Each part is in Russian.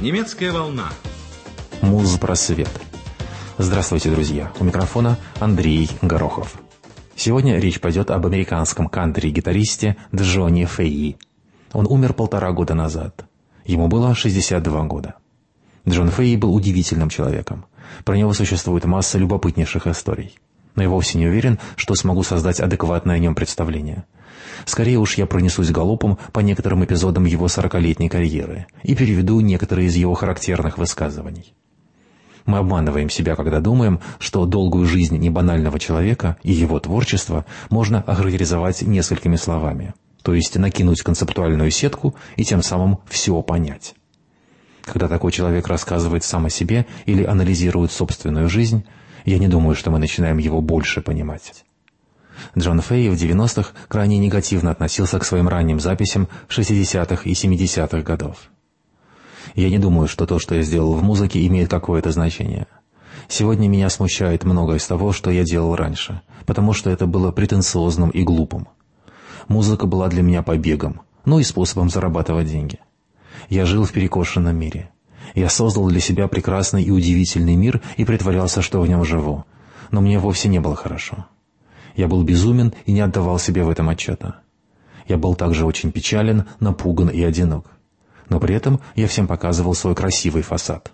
Немецкая волна. Муз-просвет. Здравствуйте, друзья. У микрофона Андрей Горохов. Сегодня речь пойдет об американском кантри-гитаристе Джонни Фейи. Он умер 1,5 года назад. Ему было 62 года. Джон Фейи был удивительным человеком. Про него существует масса любопытнейших историй. Но я вовсе не уверен, что смогу создать адекватное о нем представление. Скорее уж я пронесусь галопом по некоторым эпизодам его 40-летней карьеры и переведу некоторые из его характерных высказываний. Мы обманываем себя, когда думаем, что долгую жизнь небанального человека и его творчество можно охарактеризовать несколькими словами, то есть накинуть концептуальную сетку и тем самым все понять. Когда такой человек рассказывает сам о себе или анализирует собственную жизнь, я не думаю, что мы начинаем его больше понимать. Джон Фейи в 90-х крайне негативно относился к своим ранним записям 60-х и 70-х годов. Я не думаю, что то, что я сделал в музыке, имеет какое-то значение. Сегодня меня смущает многое из того, что я делал раньше, потому что это было претенциозным и глупым. Музыка была для меня побегом, и способом зарабатывать деньги. Я жил в перекошенном мире. Я создал для себя прекрасный и удивительный мир и притворялся, что в нем живу. Но мне вовсе не было хорошо. Я был безумен и не отдавал себе в этом отчета. Я был также очень печален, напуган и одинок. Но при этом я всем показывал свой красивый фасад.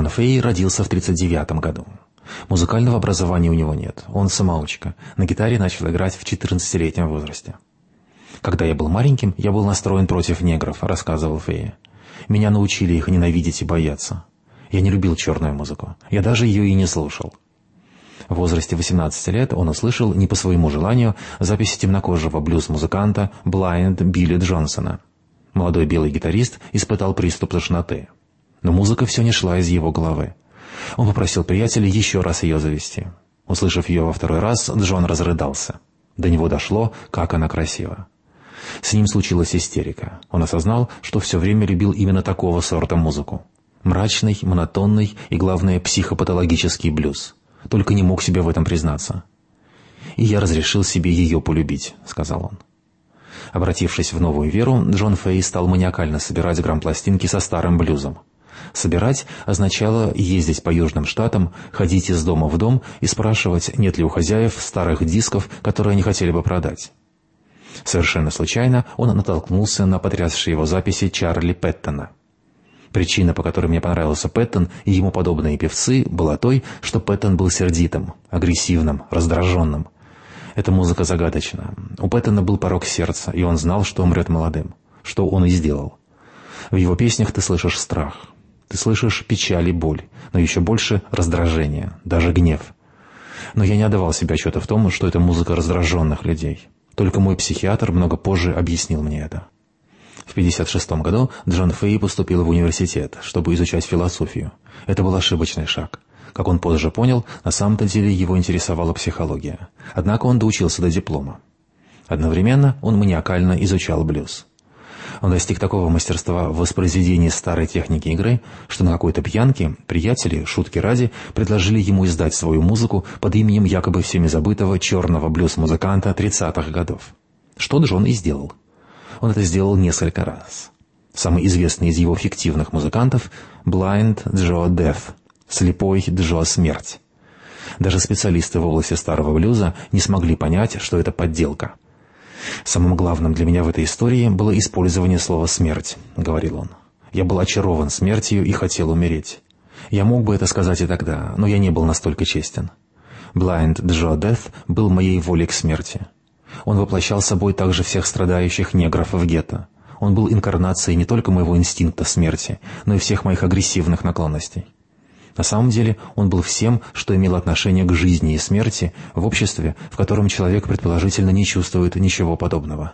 Фэй родился в 1939 году. Музыкального образования у него нет, он самоучка. На гитаре начал играть в 14-летнем возрасте. «Когда я был маленьким, я был настроен против негров», — рассказывал Фэй. «Меня научили их ненавидеть и бояться. Я не любил черную музыку, я даже ее и не слушал». В возрасте 18 лет он услышал, не по своему желанию, записи темнокожего блюз-музыканта Блайнд Билли Джонсона. Молодой белый гитарист испытал приступ тошноты. Но музыка все не шла из его головы. Он попросил приятеля еще раз ее завести. Услышав ее во второй раз, Джон разрыдался. До него дошло, как она красива. С ним случилась истерика. Он осознал, что все время любил именно такого сорта музыку. Мрачный, монотонный и, главное, психопатологический блюз. Только не мог себе в этом признаться. «И я разрешил себе ее полюбить», — сказал он. Обратившись в новую веру, Джон Фэй стал маниакально собирать грампластинки со старым блюзом. Собирать означало ездить по южным штатам, ходить из дома в дом и спрашивать, нет ли у хозяев старых дисков, которые они хотели бы продать. Совершенно случайно он натолкнулся на потрясшие его записи Чарли Пэттона. Причина, по которой мне понравился Пэттон и ему подобные певцы, была той, что Пэттон был сердитым, агрессивным, раздраженным. Эта музыка загадочна. У Пэттона был порок сердца, и он знал, что умрет молодым. Что он и сделал. В его песнях ты слышишь страх. Ты слышишь печаль и боль, но еще больше раздражение, даже гнев. Но я не отдавал себе отчета в том, что это музыка раздраженных людей. Только мой психиатр много позже объяснил мне это. В 1956 году Джон Фэй поступил в университет, чтобы изучать философию. Это был ошибочный шаг. Как он позже понял, на самом-то деле его интересовала психология. Однако он доучился до диплома. Одновременно он маниакально изучал блюз. Он достиг такого мастерства в воспроизведении старой техники игры, что на какой-то пьянке приятели, шутки ради, предложили ему издать свою музыку под именем якобы всеми забытого черного блюз-музыканта 30-х годов. Что Джон и сделал. Он это сделал несколько раз. Самый известный из его фиктивных музыкантов – Blind Joe Death, слепой Джо Смерть. Даже специалисты в области старого блюза не смогли понять, что это подделка. «Самым главным для меня в этой истории было использование слова «смерть», — говорил он. «Я был очарован смертью и хотел умереть. Я мог бы это сказать и тогда, но я не был настолько честен. Blind Joe Death был моей волей к смерти. Он воплощал собой также всех страдающих негров в гетто. Он был инкарнацией не только моего инстинкта смерти, но и всех моих агрессивных наклонностей. На самом деле он был всем, что имело отношение к жизни и смерти в обществе, в котором человек предположительно не чувствует ничего подобного».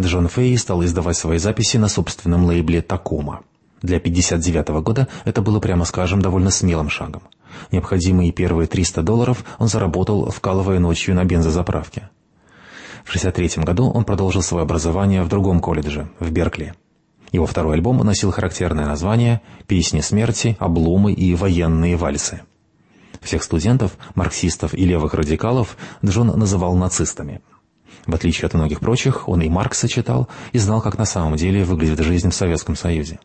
Джон Фейи стал издавать свои записи на собственном лейбле «Такома». Для 1959 года это было, прямо скажем, довольно смелым шагом. Необходимые первые $300 он заработал, вкалывая ночью на бензозаправке. В 1963 году он продолжил свое образование в другом колледже, в Беркли. Его второй альбом носил характерное название «Песни смерти, обломы и военные вальсы». Всех студентов, марксистов и левых радикалов Джон называл нацистами. В отличие от многих прочих, он и Маркса читал, и знал, как на самом деле выглядит жизнь в Советском Союзе.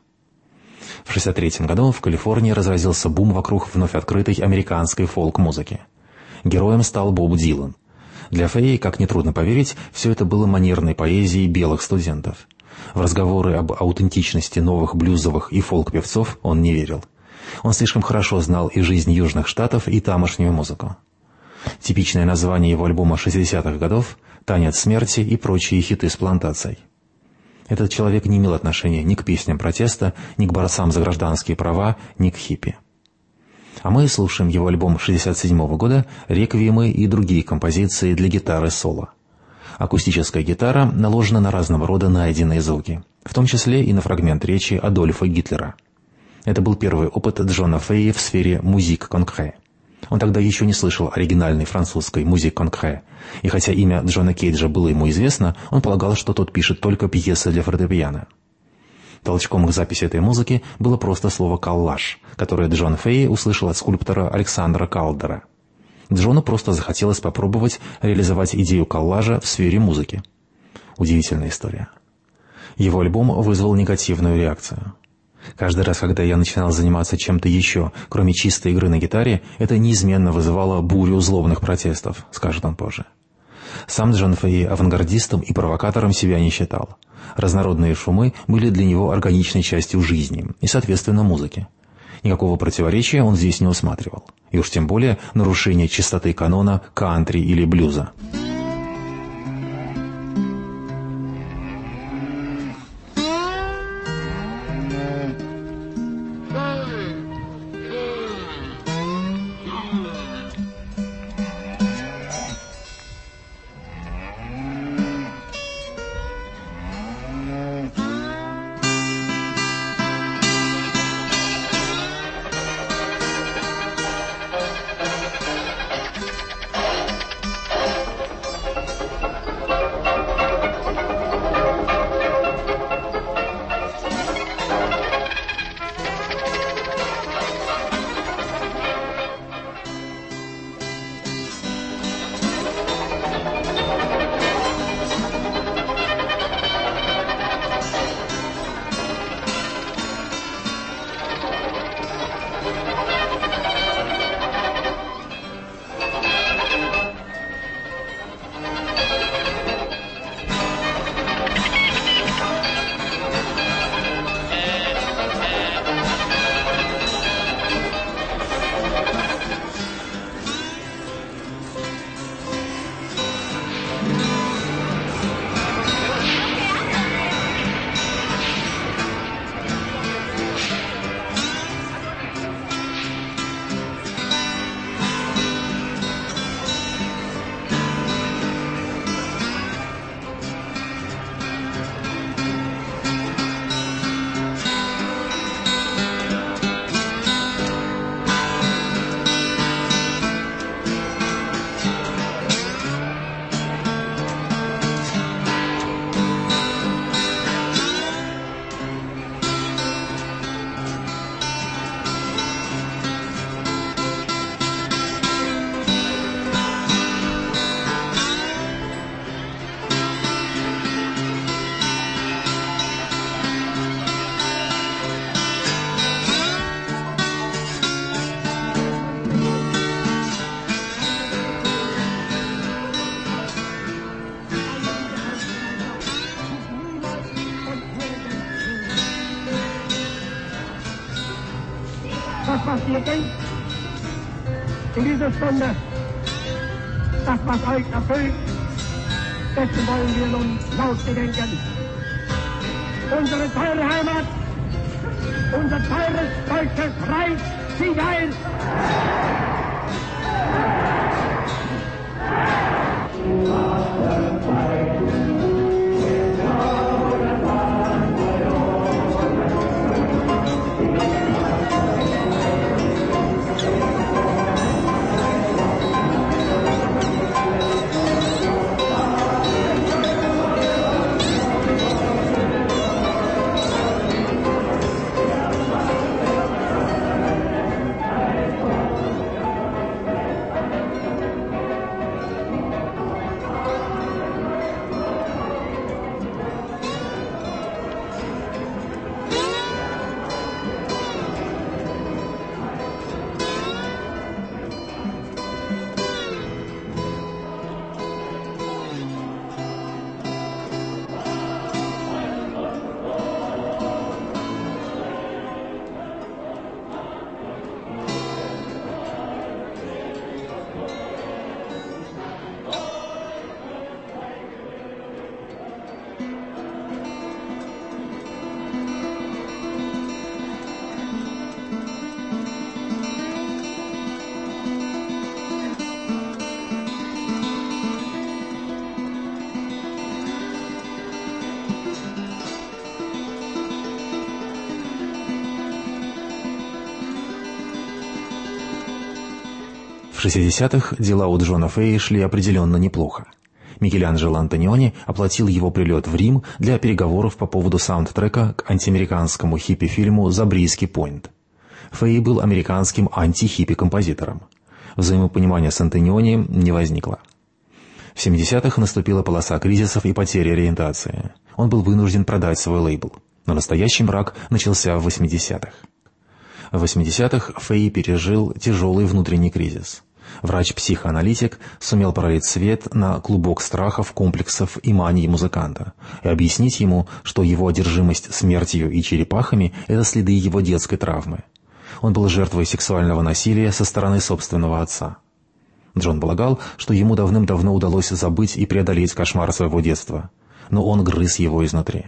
В 1963 году в Калифорнии разразился бум вокруг вновь открытой американской фолк-музыки. Героем стал Боб Дилан. Для Фейи, как нетрудно поверить, все это было манерной поэзией белых студентов. В разговоры об аутентичности новых блюзовых и фолк-певцов он не верил. Он слишком хорошо знал и жизнь Южных Штатов, и тамошнюю музыку. Типичное название его альбома 60-х годов «Танец смерти» и прочие хиты с плантацией. Этот человек не имел отношения ни к песням протеста, ни к борцам за гражданские права, ни к хиппи. А мы слушаем его альбом 1967 года «Реквиемы» и другие композиции для гитары соло. Акустическая гитара наложена на разного рода найденные звуки, в том числе и на фрагмент речи Адольфа Гитлера. Это был первый опыт Джона Фейи в сфере музик конкре. Он тогда еще не слышал оригинальной французской музик конкре, и хотя имя Джона Кейджа было ему известно, он полагал, что тот пишет только пьесы для фортепиано. Толчком к записи этой музыки было просто слово «коллаж», которое Джон Фейи услышал от скульптора Александра Калдера. Джону просто захотелось попробовать реализовать идею коллажа в сфере музыки. Удивительная история. Его альбом вызвал негативную реакцию. Каждый раз, когда я начинал заниматься чем-то еще, кроме чистой игры на гитаре, это неизменно вызывало бурю злобных протестов, скажет он позже. Сам Джон Фейи авангардистом и провокатором себя не считал. Разнородные шумы были для него органичной частью жизни и, соответственно, музыки. Никакого противоречия он здесь не усматривал. И уж тем более нарушения чистоты канона кантри или блюза. Was ihr denkt in dieser Stunde, das, was euch erfüllt, dessen wollen wir nun laut gedenken. Unsere teure Heimat, unser teures deutsches Reich, Sieg heil! В 60-х дела у Джона Феи шли определенно неплохо. Микеланджело Антониони оплатил его прилет в Рим для переговоров по поводу саундтрека к антиамериканскому хиппи-фильму «Забрийский Пойнт». Феи был американским анти-хиппи-композитором. Взаимопонимания с Антониони не возникло. В 70-х наступила полоса кризисов и потери ориентации. Он был вынужден продать свой лейбл. Но настоящий мрак начался в 80-х. В 80-х Феи пережил тяжелый внутренний кризис. Врач-психоаналитик сумел пролить свет на клубок страхов, комплексов и маний музыканта и объяснить ему, что его одержимость смертью и черепахами – это следы его детской травмы. Он был жертвой сексуального насилия со стороны собственного отца. Джон полагал, что ему давным-давно удалось забыть и преодолеть кошмар своего детства, но он грыз его изнутри.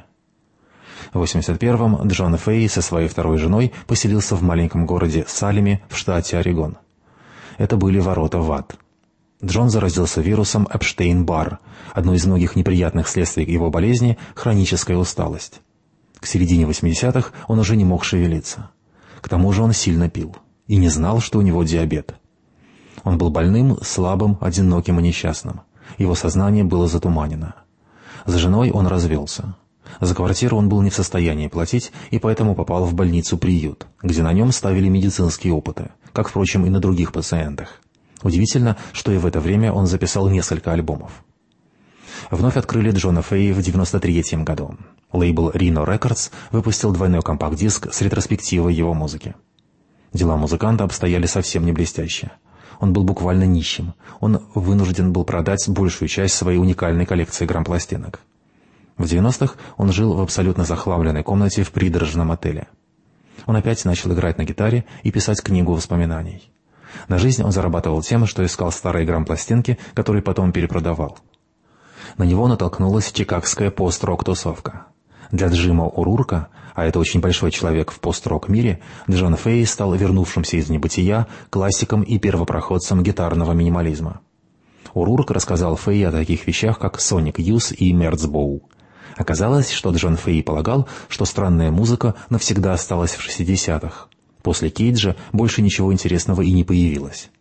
В 81-м Джон Фей со своей второй женой поселился в маленьком городе Салеме в штате Орегон. Это были ворота в ад. Джон заразился вирусом Эпштейн-Барр. Одно из многих неприятных следствий его болезни – хроническая усталость. К середине 80-х он уже не мог шевелиться. К тому же он сильно пил и не знал, что у него диабет. Он был больным, слабым, одиноким и несчастным. Его сознание было затуманено. С женой он развелся. За квартиру он был не в состоянии платить и поэтому попал в больницу-приют, где на нем ставили медицинские опыты, как, впрочем, и на других пациентах. Удивительно, что и в это время он записал несколько альбомов. Вновь открыли Джона Феи в 1993 году. Лейбл Rhino Records выпустил двойной компакт-диск с ретроспективой его музыки. Дела музыканта обстояли совсем не блестяще. Он был буквально нищим. Он вынужден был продать большую часть своей уникальной коллекции грампластинок. В 90-х он жил в абсолютно захламленной комнате в придорожном отеле. Он опять начал играть на гитаре и писать книгу воспоминаний. На жизнь он зарабатывал тем, что искал старые грампластинки, которые потом перепродавал. На него натолкнулась чикагская пост-рок-тусовка. Для Джима О'Рурка, а это очень большой человек в пост-рок мире, Джон Фей стал вернувшимся из небытия классиком и первопроходцем гитарного минимализма. О'Рурк рассказал Фей о таких вещах, как Соник Юс и Мерцбоу. Оказалось, что Джон Фей полагал, что странная музыка навсегда осталась в 60-х. После Кейджа больше ничего интересного и не появилось.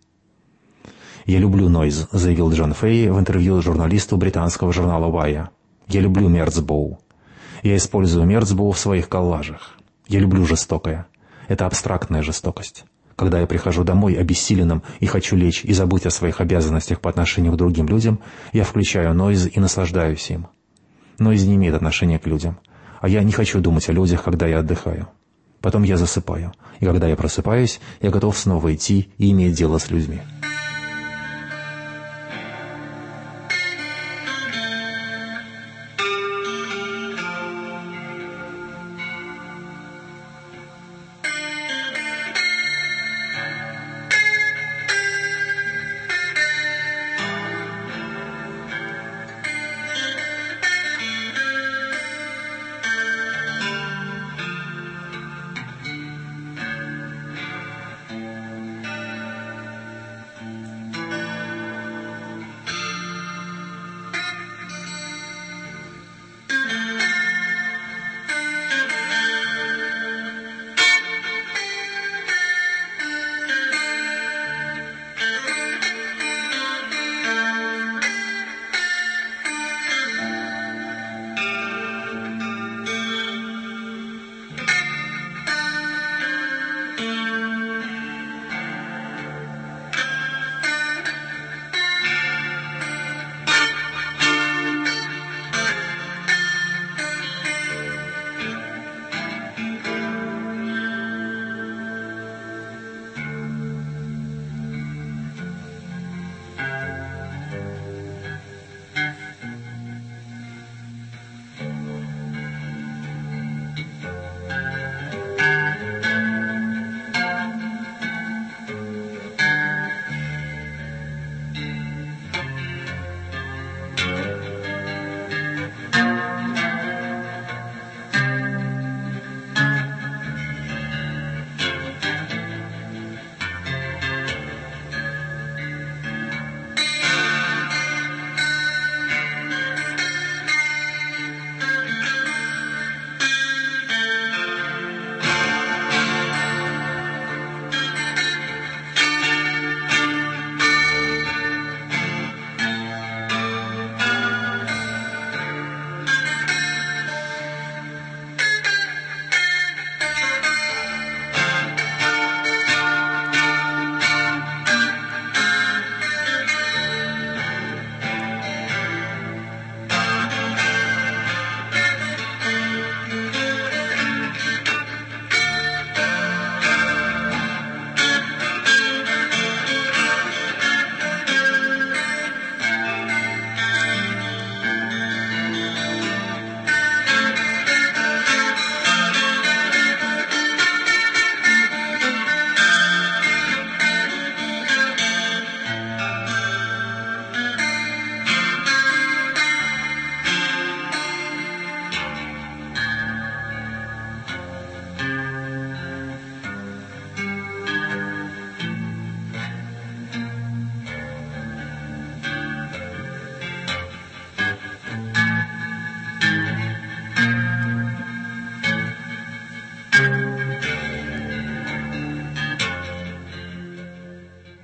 «Я люблю нойз», — заявил Джон Фей в интервью журналисту британского журнала Wire. «Я люблю Мерцбоу. Я использую Мерцбоу в своих коллажах. Я люблю жестокое. Это абстрактная жестокость. Когда я прихожу домой обессиленным и хочу лечь и забыть о своих обязанностях по отношению к другим людям, я включаю нойз и наслаждаюсь им. Нойз не имеет отношения к людям, а я не хочу думать о людях, когда я отдыхаю. Потом я засыпаю, и когда я просыпаюсь, я готов снова идти и иметь дело с людьми».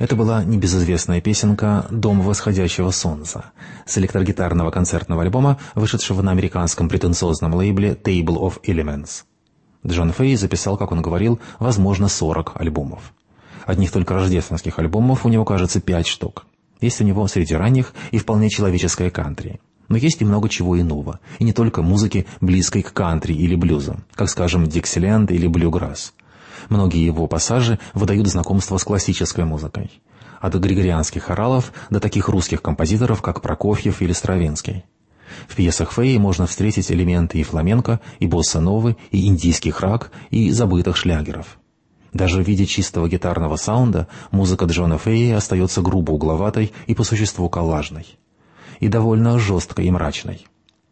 Это была небезызвестная песенка «Дом восходящего солнца» с электрогитарного концертного альбома, вышедшего на американском претенциозном лейбле Table of Elements. Джон Фэй записал, как он говорил, возможно, 40 альбомов. Одних только рождественских альбомов у него, кажется, 5 штук. Есть у него среди ранних и вполне человеческое кантри. Но есть и много чего иного, и не только музыки, близкой к кантри или блюзу, как, скажем, Диксиленд или блюграсс. Многие его пассажи выдают знакомство с классической музыкой. От григорианских хоралов до таких русских композиторов, как Прокофьев или Стравинский. В пьесах Фэи можно встретить элементы и фламенко, и босса-новы, и индийских раг, и забытых шлягеров. Даже в виде чистого гитарного саунда музыка Джона Фэи остается грубо угловатой и по существу коллажной. И довольно жесткой и мрачной.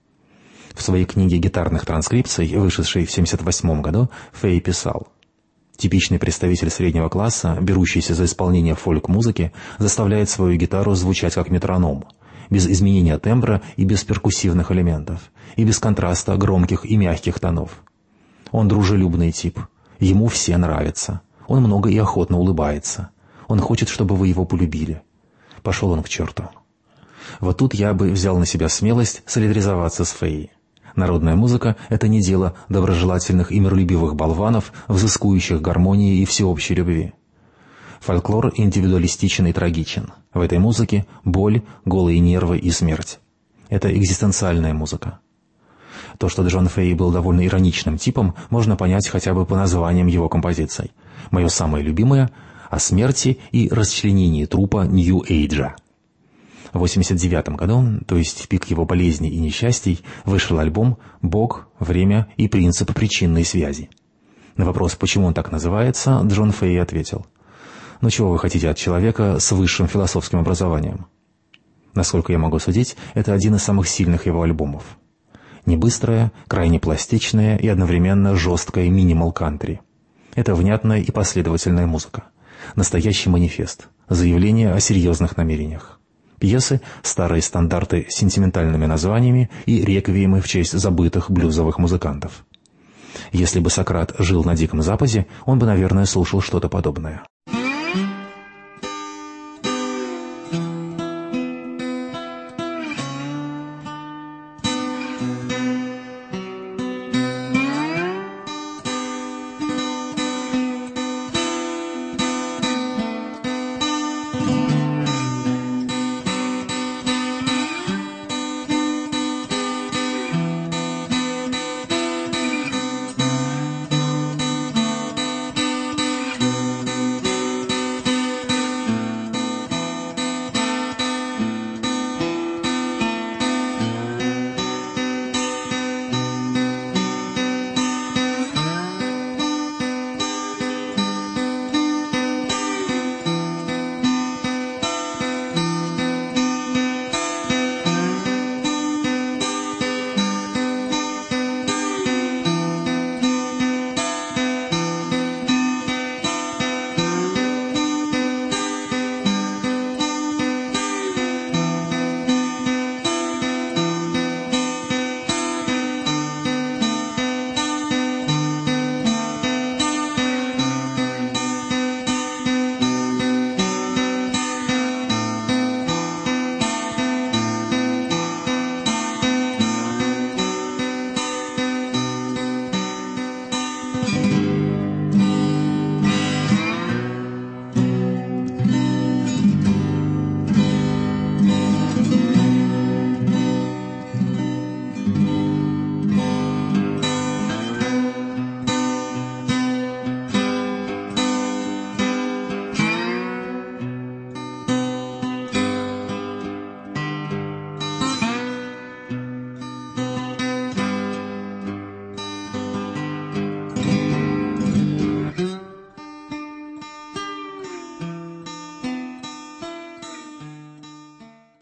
В своей книге гитарных транскрипций, вышедшей в 1978 году, Фэй писал: «Типичный представитель среднего класса, берущийся за исполнение фольк-музыки, заставляет свою гитару звучать как метроном, без изменения тембра и без перкуссивных элементов, и без контраста громких и мягких тонов. Он дружелюбный тип. Ему все нравятся. Он много и охотно улыбается. Он хочет, чтобы вы его полюбили. Пошел он к черту». Вот тут я бы взял на себя смелость солидаризоваться с Фэи. Народная музыка — это не дело доброжелательных и миролюбивых болванов, взыскующих гармонии и всеобщей любви. Фольклор индивидуалистичен и трагичен. В этой музыке боль, голые нервы и смерть. Это экзистенциальная музыка. То, что Джон Фэй был довольно ироничным типом, можно понять хотя бы по названиям его композиций. Мое самое любимое — о смерти и расчленении трупа Нью-Эйджа. В 1989 году, то есть в пик его болезней и несчастий, вышел альбом «Бог, время и принцип причинной связи». На вопрос, почему он так называется, Джон Фэй ответил: «Ну чего вы хотите от человека с высшим философским образованием?» Насколько я могу судить, это один из самых сильных его альбомов. Небыстрая, крайне пластичная и одновременно жесткая минимал-кантри. Это внятная и последовательная музыка. Настоящий манифест, заявление о серьезных намерениях. Пьесы, старые стандарты с сентиментальными названиями и реквиемы в честь забытых блюзовых музыкантов. Если бы Сократ жил на Диком Западе, он бы, наверное, слушал что-то подобное.